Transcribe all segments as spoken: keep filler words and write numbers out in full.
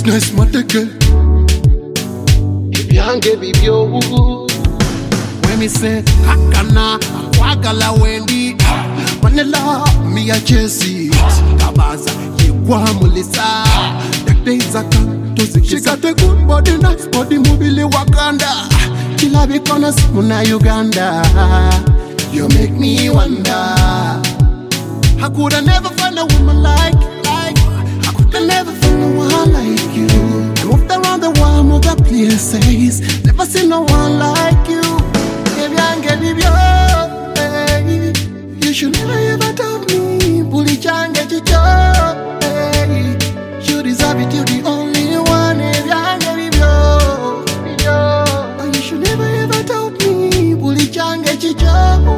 business mateke. Ibyange bibyo. When me say hakana kwagala wendi manela me a chase kabaza yigwa mulisa the days are come to see she got a good body, nice body, mobile Wakanda kila bikonas muna Uganda. You make me wonder, I could have never find a woman like like I could have never find no one like you. I moved around the world, moved up places, never seen no one like you. You should never ever tell me, bully change chicho. You deserve it, you the only one. You should never ever tell me, bully change chicho.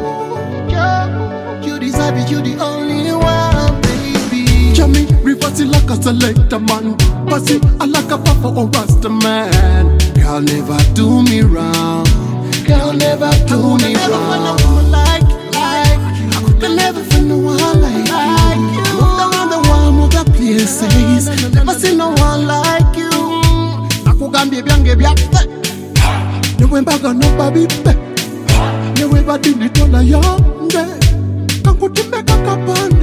You deserve it, you the only one, baby. Jamie, reverse it like a selector man. Pass it like a papa or rasta man. Girl, never do me wrong. Girl, never do me wrong. Like, like you. I could never find no one like, like you. Moved around the world, moved up places, never seen no one like you. Nakugambye byange byaffe, newe mbaga no babipe, newe badini tola yange, kankutimbe kakapanda.